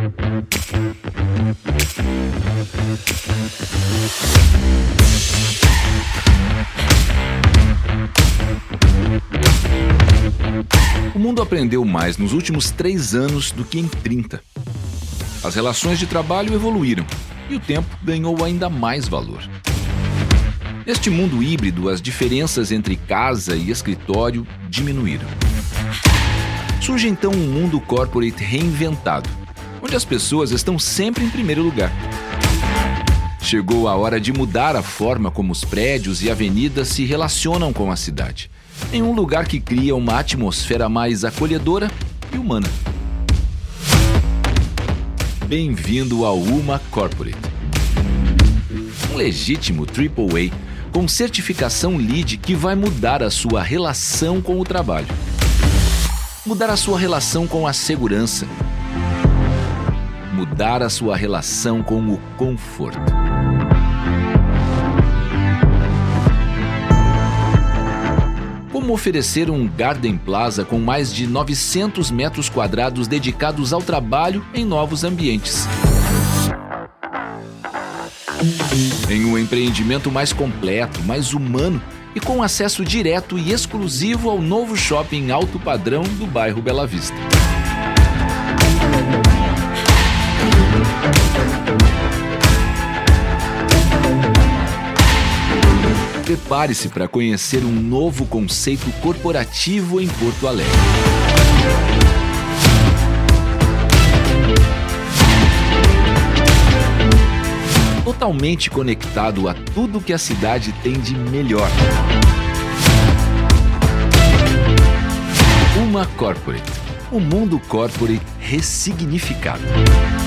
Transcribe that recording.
O mundo aprendeu mais nos últimos 3 anos do que em 30. As relações de trabalho evoluíram e o tempo ganhou ainda mais valor. Neste mundo híbrido, as diferenças entre casa e escritório diminuíram. Surge então um mundo corporate reinventado, onde as pessoas estão sempre em primeiro lugar. Chegou a hora de mudar a forma como os prédios e avenidas se relacionam com a cidade, em um lugar que cria uma atmosfera mais acolhedora e humana. Bem-vindo ao UMA Corporate, um legítimo AAA com certificação LEED que vai mudar a sua relação com o trabalho, mudar a sua relação com a segurança, mudar a sua relação com o conforto. Como oferecer um Garden Plaza com mais de 900 metros quadrados dedicados ao trabalho em novos ambientes. Em um empreendimento mais completo, mais humano e com acesso direto e exclusivo ao novo shopping alto padrão do bairro Bela Vista. Prepare-se para conhecer um novo conceito corporativo em Porto Alegre. Totalmente conectado a tudo que a cidade tem de melhor. UMA Corporate, o mundo corporate ressignificado.